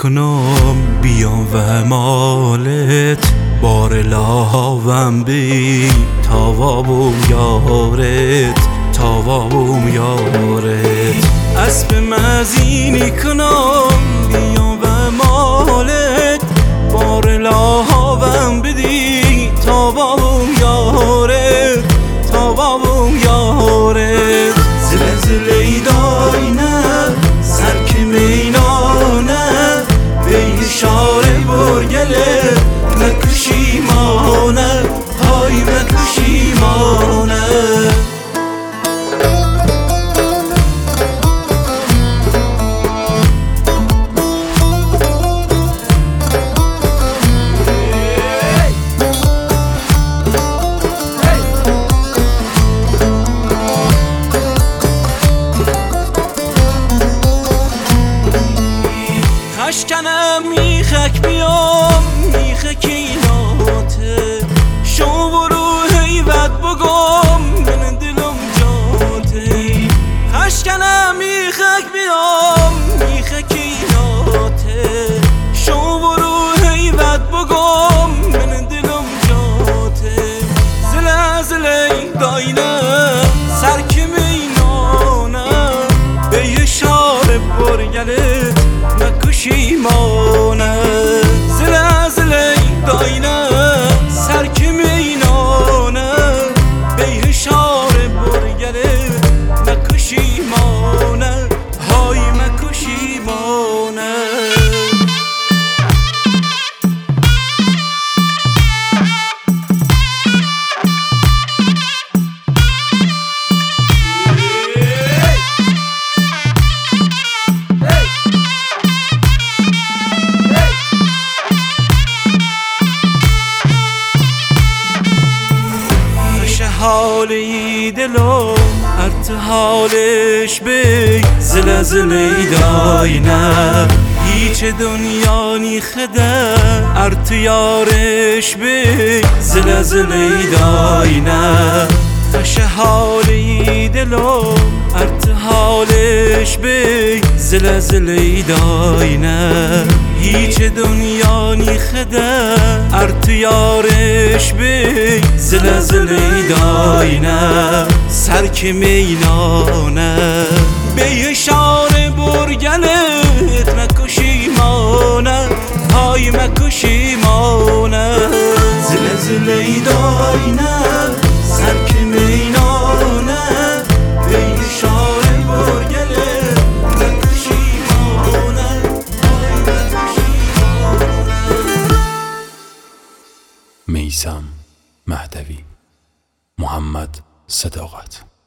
کنم بیام و مالت بار لاوم بی تاوابم یارت تاوابم یارت اسب مزینی کنم بیام و مالت بار لاوم بدی تاوابم یارت تاوابم یارت زلزله داینه سرک مینانه به اشاره برگله مکشیمانه های مکشیمانه خشکنم میخک بیام میخک ایناته شو برو حیوت بگم من دلم جاته خشکنم میخک بیام میخک ایناته شو برو حیوت بگم من دلم جاته زلزله داینه سرک مینانه به اشاره برگله مکشیمانه زلزله داینه سرک مینانه به اشاره برگله مکشیمانه های مکشیمانه حالی دلم ارت حالش بی زلزله داینه هیچ دنیا نی خده ارت یارش بی زلزله داینه فش حالی دلم ارت حالش بی زلزله داینه هیچ دنیا نی خده ارت یارش بی زلزله داینه سرک مینانه به اشاره برگلت مکشیمانه های مکشیمانه زلزله داینه سرک مینانه به اشاره برگلت مکشیمانه های مکشیمانه. میثم مهدوی، محمد صداقت.